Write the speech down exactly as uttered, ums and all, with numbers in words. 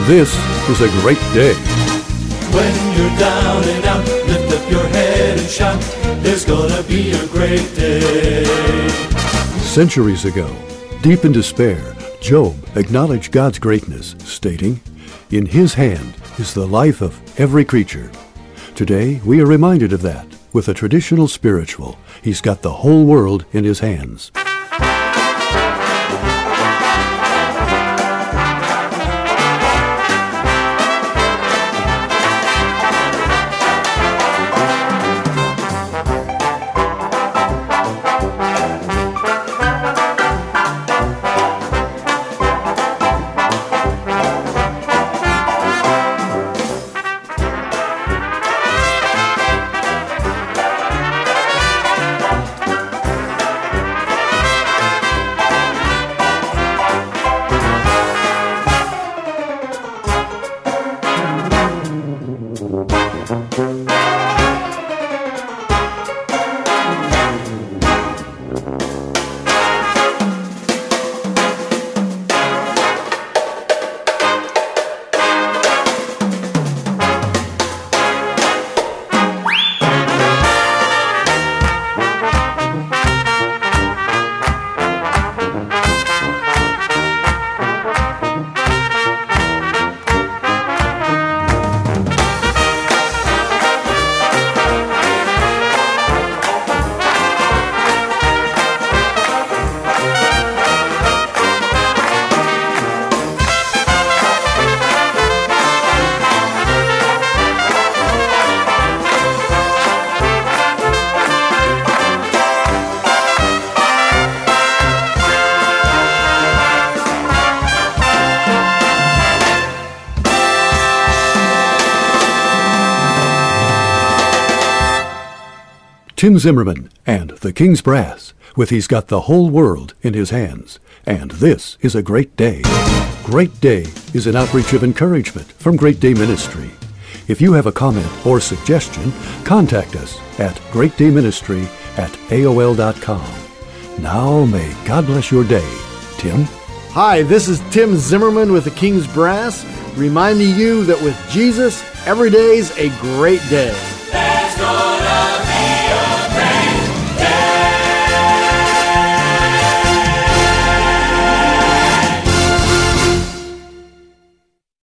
this is a great day. When you're down and out, lift up your head and shout, there's gonna be a great day. Centuries ago, deep in despair, Job acknowledged God's greatness, stating, "In His hand is the life of every creature." Today, we are reminded of that with a traditional spiritual, He's got the whole world in His hands. Tim Zimmerman and the King's Brass with He's Got the Whole World in His Hands. And this is a great day. Great Day is an outreach of encouragement from Great Day Ministry. If you have a comment or suggestion, contact us at great day ministry at A O L dot com. Now may God bless your day. Tim? Hi, this is Tim Zimmerman with the King's Brass, reminding you that with Jesus, every day's a great day.